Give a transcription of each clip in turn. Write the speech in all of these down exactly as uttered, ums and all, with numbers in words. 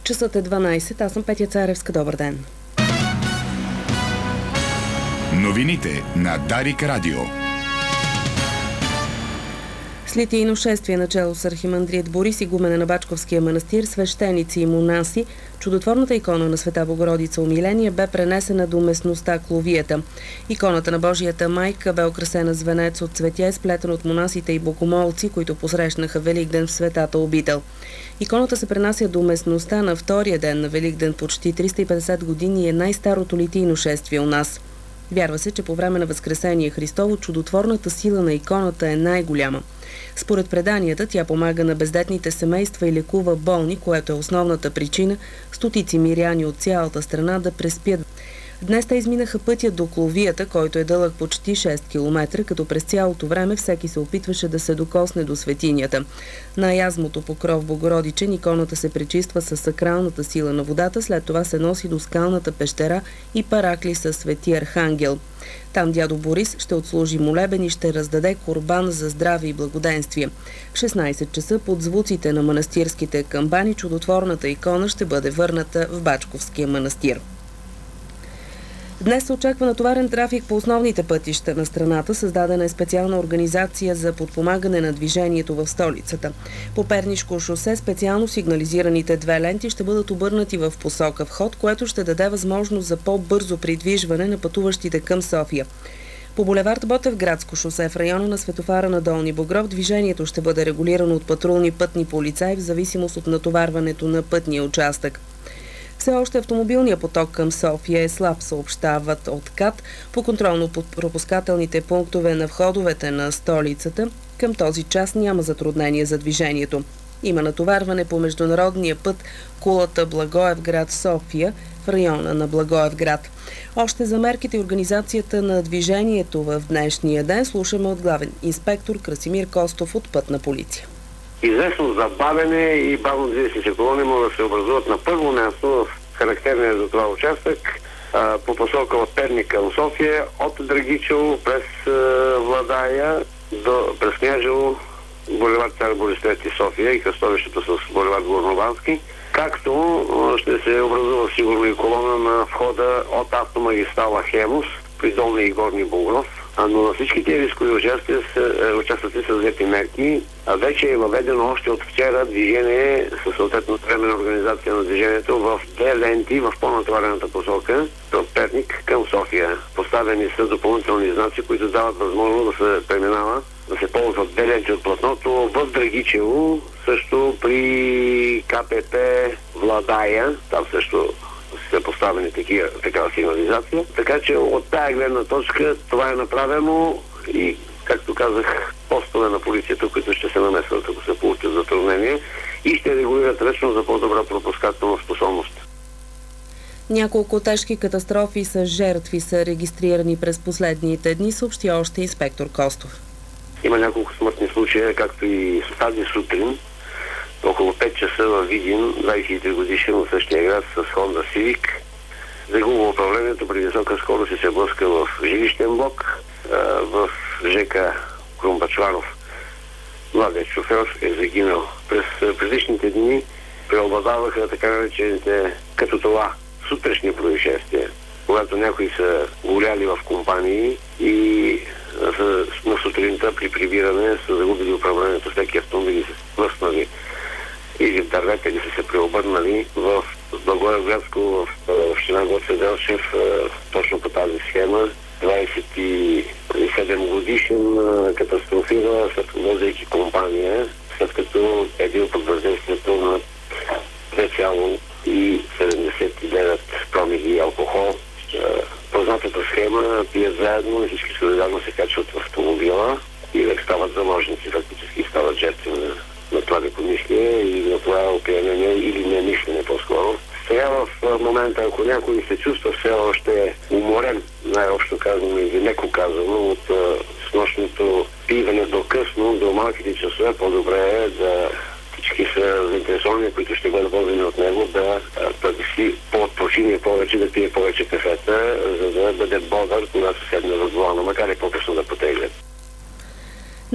Часът е дванайсет, аз съм Петя Царевска. Добър ден. Новините на Дарик Радио. С литийно шествие начало с архимандрит Борис, игумена на Бачковския манастир, свещеници и монаси, чудотворната икона на Света Богородица Умиление бе пренесена до местността Кловията. Иконата на Божията майка бе украсена с венец от цветя, сплетен от монасите и богомолци, които посрещнаха Великден в Светата обител. Иконата се пренася до местността на втория ден на Великден почти триста и петдесет години и е най-старото литийно шествие у нас. Вярва се, че по време на Възкресение Христово чудотворната сила на иконата е най-голяма. Според преданията, тя помага на бездетните семейства и лекува болни, което е основната причина стотици миряни от цялата страна да преспят. Днес те изминаха пътя до Кловията, който е дълъг почти шест километра, като през цялото време всеки се опитваше да се докосне до светинята. На язмото покров Богородичен иконата се пречиства с сакралната сила на водата, след това се носи до скалната пещера и паракли със Свети Архангел. Там дядо Борис ще отслужи молебен и ще раздаде курбан за здраве и благоденствие. В шестнайсет часа под звуците на манастирските камбани чудотворната икона ще бъде върната в Бачковския манастир. Днес се очаква натоварен трафик по основните пътища на страната. Създадена е специална организация за подпомагане на движението в столицата. По Пернишко шосе специално сигнализираните две ленти ще бъдат обърнати в посока вход, което ще даде възможност за по-бързо придвижване на пътуващите към София. По булевард Ботевградско шосе в района на светофара на Долни Богров движението ще бъде регулирано от патрулни пътни полицаи в зависимост от натоварването на пътния участък. Все още автомобилният поток към София е слаб, съобщават от КАТ. По контролно-пропускателните пунктове на входовете на столицата към този час няма затруднение за движението. Има натоварване по международния път Кулата Благоевград София в района на Благоевград. Още за мерките и организацията на движението в днешния ден слушаме от главен инспектор Красимир Костов от Пътна полиция. Известно забавене и бавно движещи се колони могат да се образуват на първо място в характерния за това участък а, по посока от Перник към София, от Драгичево през а, Владая до през Княжево, булевард Цар Борис трети София и кръстовището с булевард Горновански, както а, ще се образува сигурно и колона на входа от автомагистрала Хемус при Долни и Горни Богров. Но на всички тези рискови участъци са взети мерки. А вече е въведено още от вчера движение със съответно временна организация на движението в две ленти в по-натоварената посока от Перник към София. Поставени са допълнителни знаци, които дават възможност да се преминава, да се ползват две ленти от платното в Драгичево, също при КПП Владая, там също са поставени такива, такава сигнализация. Така че от тая гледна точка това е направено и, както казах, постове на полицията, които ще се намесват, ако се получат затруднения и ще регулират ръчно за по-добра пропускателна способност. Няколко тежки катастрофи с жертви са регистрирани през последните дни, съобщи още инспектор Костов. Има няколко смъртни случаи, както и тази сутрин. Около пет часа във Видин, двайсет и три годишен от същия град с Honda Civic, загубва управлението при висока скорост и се блъска в жилищен блок в ЖК Крумбачваров. Младият шофьор е загинал. През предишните дни преобладаваха така наречените като това сутрешни происшествия, когато някои са горяли в компании и на сутринта при прибиране са загубили управлението, всеки автомобили се сплъснали или в дървета, или са се преобърнали в Благоевградско, в община Гоце Делчев, точно по тази схема. двайсет и седем годишен катастрофира, возейки компания, след като е бил под въздействието на две цяло седемдесет и девет промили алкохол. Познатата схема пият заедно и всички солидарно се качват в автомобила и да стават заложници, фактически стават жертви на, на това непомислие и на това опиянение или немислене по-скоро. Сега в момента, ако някой се чувства все още уморен, най-общо казано или неко казано, от снощното пиване до късно, до малките часове, по-добре е да всички са заинтересовани, които ще бъдат водени от него, да, да си по-отпочине повече, да пие повече кафета, за да бъде бодър, когато седне в главно, макар и по-късно да потеглят.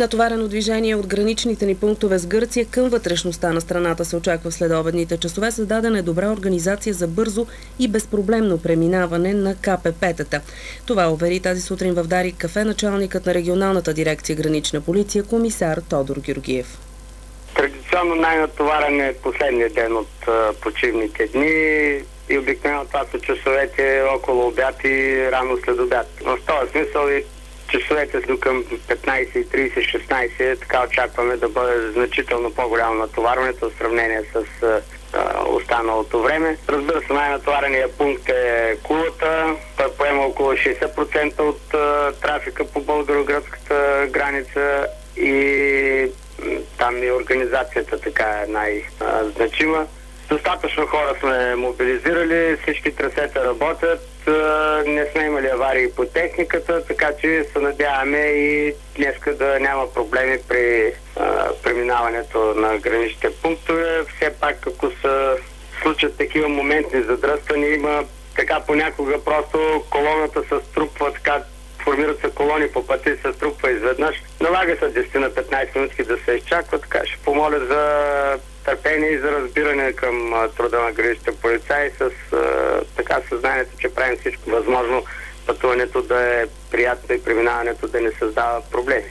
Натоварено движение от граничните ни пунктове с Гърция към вътрешността на страната се очаква в следобедните часове. Създадена е добра организация за бързо и безпроблемно преминаване на ка пе пе-тата. Това увери тази сутрин в Дарик кафе началникът на регионалната дирекция гранична полиция, комисар Тодор Георгиев. Традиционно най-натоварен е последния ден от а, почивните дни и обикновено това са часовете около обяд и рано след обяд. В този смисъл и часовете са към петнайсет и трийсет шестнайсет, така очакваме да бъде значително по-голямо натоварването в сравнение с а, останалото време. Разбира се, най-натоварения пункт е Кулата. Той поема около шейсет процента от а, трафика по българо-гръцката граница и там и организацията така е най-значима. Достатъчно хора сме мобилизирали, всички трасета работят, не сме имали аварии по техниката, така че се надяваме и днеска да няма проблеми при а, преминаването на граничните пунктове. Все пак, ако се случат такива моментни задръствания, има така понякога просто колоната се струпва, така формират се колони по пътя и се струпва изведнъж. Налага се десет на петнайсет минути да се изчаква, така ще помоля за търпение и за разбиране към а, труда на граничните полицаи с а, така съзнанието, че правим всичко възможно пътуването да е приятно и преминаването да не създава проблеми.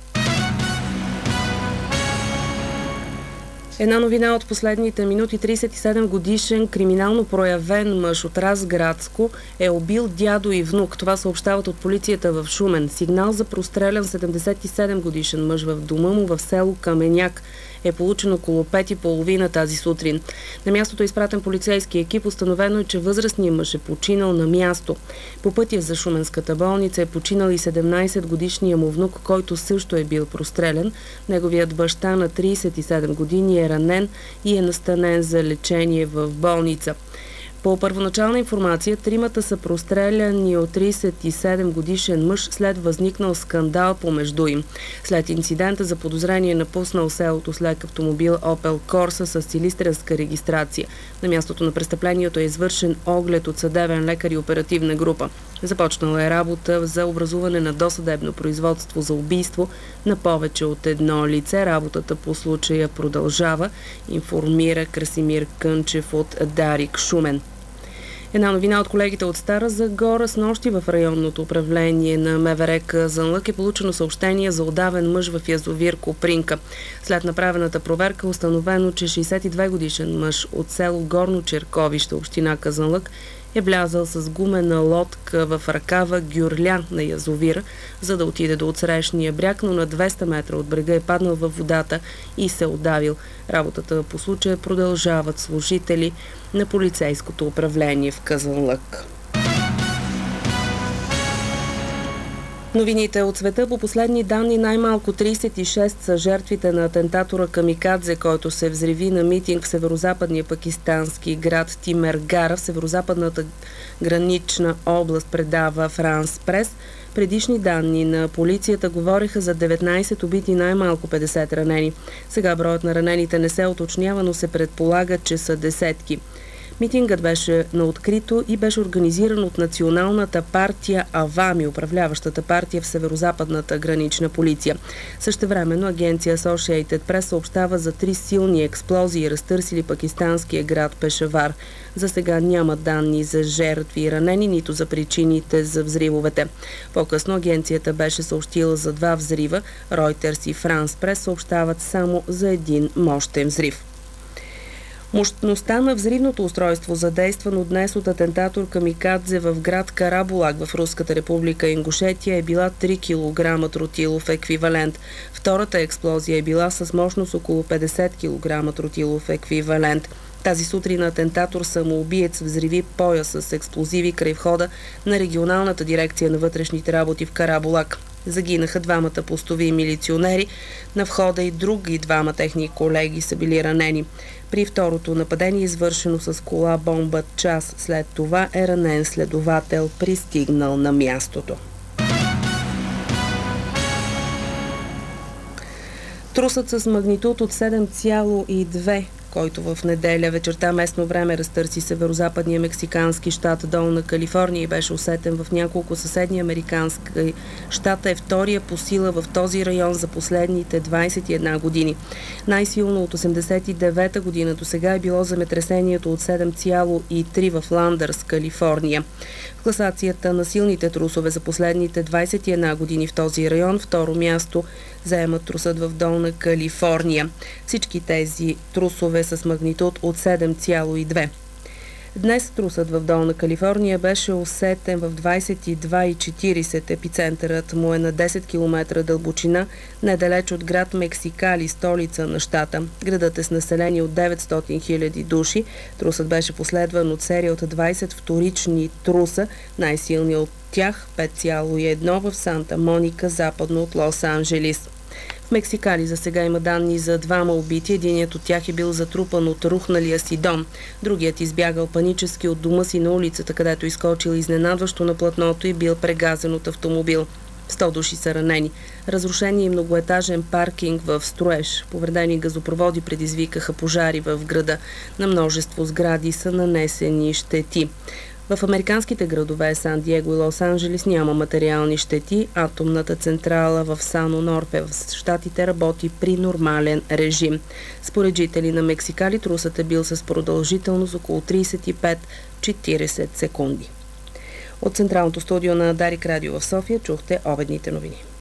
Една новина от последните минути. трийсет и седем годишен криминално проявен мъж от Разградско е убил дядо и внук. Това съобщават от полицията в Шумен. Сигнал за прострелян седемдесет и седем годишен мъж в дома му в село Каменяк е получен около пет и половина тази сутрин. На мястото е изпратен полицейски екип. Установено е, че възрастният мъж е починал на място. По пътя за Шуменската болница е починал и седемнайсет годишния му внук, който също е бил прострелян. Неговият баща на трийсет и седем години е ранен и е настанен за лечение в болница. По първоначална информация, тримата са простреляни от трийсет и седем годишен мъж след възникнал скандал помежду им. След инцидента за подозрение е напуснал селото с лек автомобил Opel Corsa с цилиндренска регистрация. На мястото на престъплението е извършен оглед от съдебен лекар и оперативна група. Започнала е работа за образуване на досъдебно производство за убийство на повече от едно лице. Работата по случая продължава, информира Красимир Кънчев от Дарик, Шумен. Една новина от колегите от Стара Загора. Снощи в районното управление на МВР Казанлък е получено съобщение за удавен мъж в язовир Копринка. След направената проверка е установено, че шейсет и две годишен мъж от село Горно Черковище, община Казанлък, е влязъл с гумена лодка в ръкава Гюрля на язовира, за да отиде до отсрещния бряг, но на двеста метра от брега е паднал във водата и се удавил. Работата по случая продължават служители на полицейското управление в Казанлък. Новините от света. По последни данни най-малко трийсет и шест са жертвите на атентатора Камикадзе, който се взриви на митинг в северозападния пакистански град Тимергара в северозападната гранична област, предава Франс Прес. Предишни данни на полицията говореха за деветнайсет убити и най-малко петдесет ранени. Сега броят на ранените не се уточнява, но се предполага, че са десетки. Митингът беше на открито и беше организиран от националната партия Авами, управляващата партия в северозападната гранична полиция. Същевременно агенция Associated Press съобщава за три силни експлозии, разтърсили пакистанския град Пешавар. За сега няма данни за жертви и ранени, нито за причините за взривовете. По-късно агенцията беше съобщила за два взрива. Reuters и France Press съобщават само за един мощен взрив. Мощността на взривното устройство, задействано днес от атентатор Камикадзе в град Карабулак в Руската република Ингушетия, е била три килограма тротилов еквивалент. Втората експлозия е била с мощност около петдесет килограма тротилов еквивалент. Тази сутрин атентатор самоубиец взриви пояс с експлозиви край входа на регионалната дирекция на вътрешните работи в Карабулак. Загинаха двамата постови милиционери. На входа и други двама техни колеги са били ранени. При второто нападение, извършено с кола бомба час след това, е ранен следовател, пристигнал на мястото. Трусът с магнитуд от седем цяло и две, който в неделя вечерта местно време разтърси северо-западния мексикански щат Долна Калифорния и беше усетен в няколко съседни американски щата, е втория по сила в този район за последните двадесет и една години. Най-силно от осемдесет и девета година до сега е било земетресението от седем цяло и три в Ландърс, Калифорния. В класацията на силните трусове за последните двадесет и една години в този район второ място заема трусът в Долна Калифорния. Всички тези трусове с магнитуд от седем цяло и две. Днес трусът в Долна Калифорния беше усетен в двадесет и два и четиридесет. Епицентърът му е на десет километра дълбочина, недалеч от град Мексикали, столица на щата. Градът е с население от деветстотин хиляди души. Трусът беше последван от серия от двадесет вторични труса, най-силният от тях пет цяло и едно в Санта Моника, западно от Лос-Анджелис. В Мексикали за сега има данни за двама убити. Единият от тях е бил затрупан от рухналия си дом. Другият избягал панически от дома си на улицата, където изкочил изненадващо на платното и бил прегазен от автомобил. сто души са ранени. Разрушен и многоетажен паркинг в строеж. Повредени газопроводи предизвикаха пожари в града. На множество сгради са нанесени щети. В американските градове Сан Диего и Лос-Анджелис няма материални щети. Атомната централа в Сан-Онорфе в щатите работи при нормален режим. Според жители на Мексикали трусът е бил с продължителност около тридесет и пет до четиридесет секунди. От централното студио на Дарик Радио в София чухте обедните новини.